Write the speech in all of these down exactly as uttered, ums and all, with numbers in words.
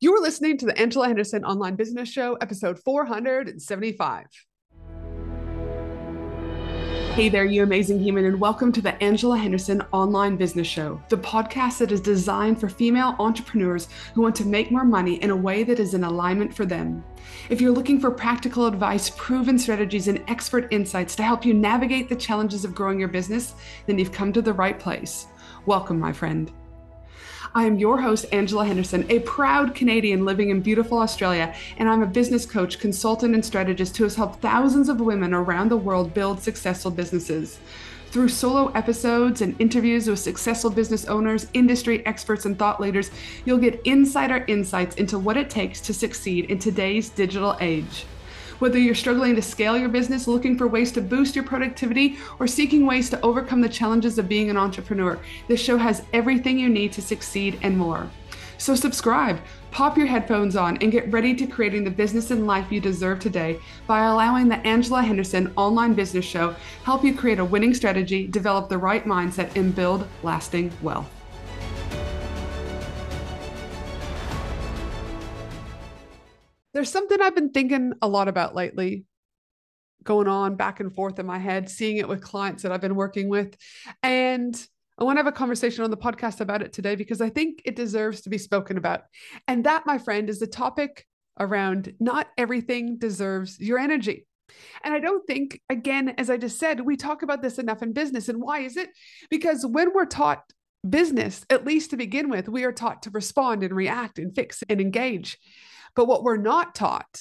You're listening to the Angela Henderson Online Business Show, episode four hundred seventy-five. Hey there, you amazing human, and welcome to the Angela Henderson Online Business Show, the podcast that is designed for female entrepreneurs who want to make more money in a way that is in alignment for them. If you're looking for practical advice, proven strategies, and expert insights to help you navigate the challenges of growing your business, then you've come to the right place. Welcome, my friend. I am your host, Angela Henderson, a proud Canadian living in beautiful Australia, and I'm a business coach, consultant, and strategist who has helped thousands of women around the world build successful businesses. Through solo episodes and interviews with successful business owners, industry experts, and thought leaders, you'll get insider insights into what it takes to succeed in today's digital age. Whether you're struggling to scale your business, looking for ways to boost your productivity, or seeking ways to overcome the challenges of being an entrepreneur, this show has everything you need to succeed and more. So subscribe, pop your headphones on, and get ready to creating the business and life you deserve today by allowing the Angela Henderson Online Business Show help you create a winning strategy, develop the right mindset, and build lasting wealth. There's something I've been thinking a lot about lately, going on back and forth in my head, seeing it with clients that I've been working with. And I want to have a conversation on the podcast about it today because I think it deserves to be spoken about. And that, my friend, is the topic around not everything deserves your energy. And I don't think, again, as I just said, we talk about this enough in business. And why is it? Because when we're taught business, at least to begin with, we are taught to respond and react and fix and engage. But what we're not taught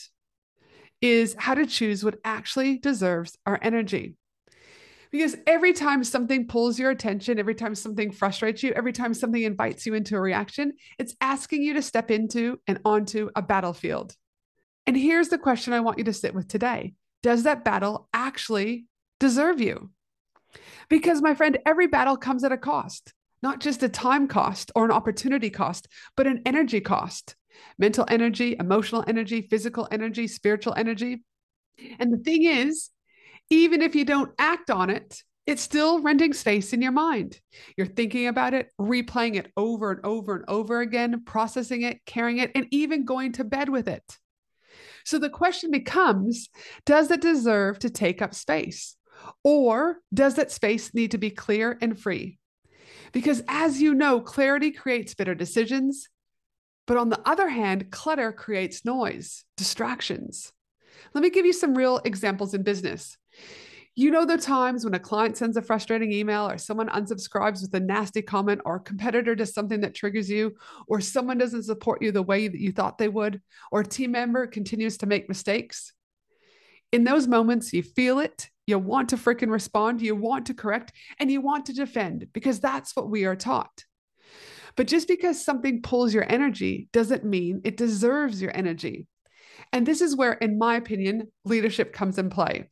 is how to choose what actually deserves our energy. Because every time something pulls your attention, every time something frustrates you, every time something invites you into a reaction, it's asking you to step into and onto a battlefield. And here's the question I want you to sit with today. Does that battle actually deserve you? Because, my friend, every battle comes at a cost, not just a time cost or an opportunity cost, but an energy cost. Mental energy, emotional energy, physical energy, spiritual energy. And the thing is, even if you don't act on it, it's still renting space in your mind. You're thinking about it, replaying it over and over and over again, processing it, carrying it, and even going to bed with it. So the question becomes, does it deserve to take up space? Or does that space need to be clear and free? Because as you know, clarity creates better decisions. But on the other hand, clutter creates noise, distractions. Let me give you some real examples in business. You know the times when a client sends a frustrating email, or someone unsubscribes with a nasty comment, or a competitor does something that triggers you, or someone doesn't support you the way that you thought they would, or a team member continues to make mistakes. In those moments, you feel it, you want to freaking respond, you want to correct, and you want to defend, because that's what we are taught. But just because something pulls your energy doesn't mean it deserves your energy. And this is where, in my opinion, leadership comes in play.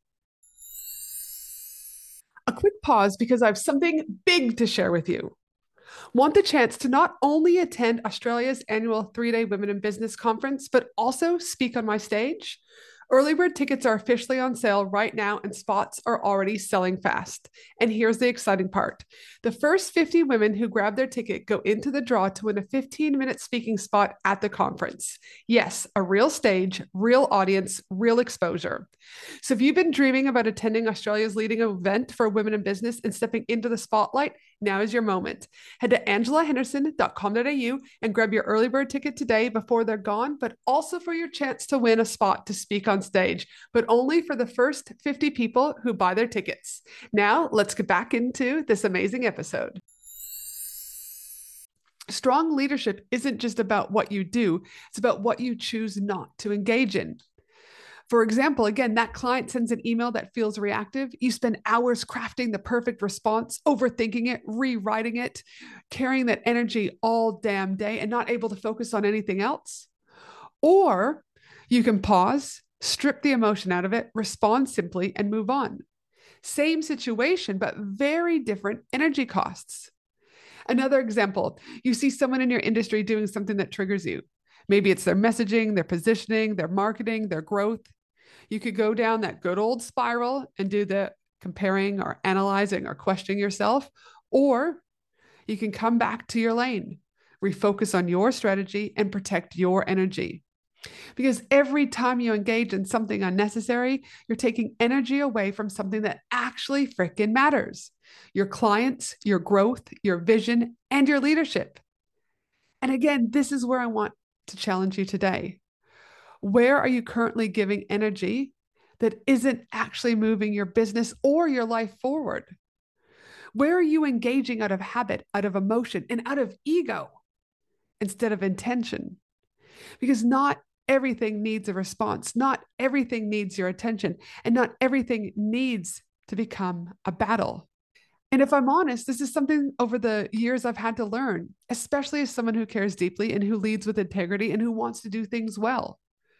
A quick pause because I have something big to share with you. Want the chance to not only attend Australia's annual three-day Women in Business conference, but also speak on my stage? Early bird tickets are officially on sale right now, and spots are already selling fast. And here's the exciting part. The first fifty women who grab their ticket go into the draw to win a fifteen-minute speaking spot at the conference. Yes, a real stage, real audience, real exposure. So if you've been dreaming about attending Australia's leading event for women in business and stepping into the spotlight, now is your moment. Head to angela henderson dot com dot a u and grab your early bird ticket today before they're gone, but also for your chance to win a spot to speak on stage, but only for the first fifty people who buy their tickets. Now, let's get back into this amazing episode. Strong leadership isn't just about what you do, it's about what you choose not to engage in. For example, again, that client sends an email that feels reactive. You spend hours crafting the perfect response, overthinking it, rewriting it, carrying that energy all damn day and not able to focus on anything else. Or you can pause, strip the emotion out of it, respond simply, and move on. Same situation, but very different energy costs. Another example, you see someone in your industry doing something that triggers you. Maybe it's their messaging, their positioning, their marketing, their growth. You could go down that good old spiral and do the comparing or analyzing or questioning yourself, or you can come back to your lane, refocus on your strategy, and protect your energy. Because every time you engage in something unnecessary, you're taking energy away from something that actually freaking matters: your clients, your growth, your vision, and your leadership. And again, this is where I want to challenge you today. Where are you currently giving energy that isn't actually moving your business or your life forward? Where are you engaging out of habit, out of emotion, and out of ego instead of intention? Because not everything needs a response. Not everything needs your attention, and not everything needs to become a battle. And if I'm honest, this is something over the years I've had to learn, especially as someone who cares deeply and who leads with integrity and who wants to do things well.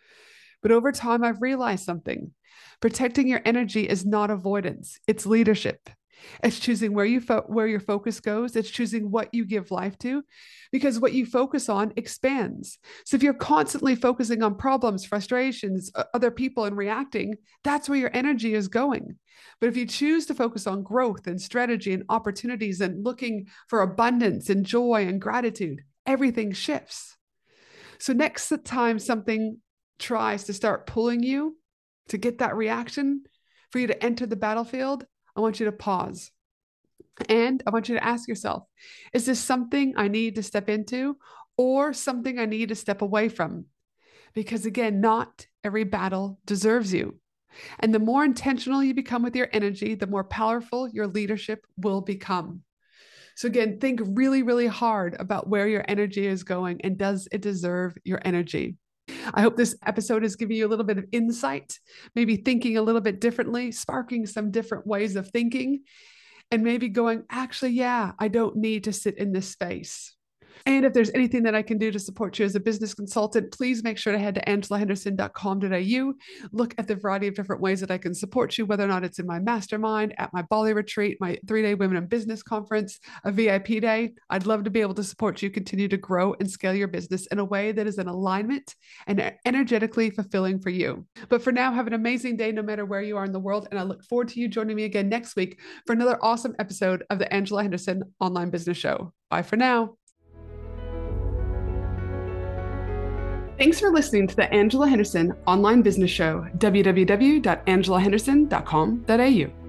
But over time, I've realized something. Protecting your energy is not avoidance, it's leadership. It's choosing where you fo- where your focus goes. It's choosing what you give life to, because what you focus on expands. So if you're constantly focusing on problems, frustrations, other people, and reacting, that's where your energy is going. But if you choose to focus on growth and strategy and opportunities and looking for abundance and joy and gratitude, everything shifts. So next time something tries to start pulling you to get that reaction for you to enter the battlefield, I want you to pause. And I want you to ask yourself, is this something I need to step into or something I need to step away from? Because again, not every battle deserves you. And the more intentional you become with your energy, the more powerful your leadership will become. So again, think really, really hard about where your energy is going and does it deserve your energy? I hope this episode is giving you a little bit of insight, maybe thinking a little bit differently, sparking some different ways of thinking, and maybe going, actually, yeah, I don't need to sit in this space. And if there's anything that I can do to support you as a business consultant, please make sure to head to angela henderson dot com dot a u. Look at the variety of different ways that I can support you, whether or not it's in my mastermind, at my Bali retreat, my three-day Women in Business conference, a V I P day. I'd love to be able to support you continue to grow and scale your business in a way that is in alignment and energetically fulfilling for you. But for now, have an amazing day no matter where you are in the world. And I look forward to you joining me again next week for another awesome episode of the Angela Henderson Online Business Show. Bye for now. Thanks for listening to the Angela Henderson Online Business Show, w w w dot angela henderson dot com dot a u.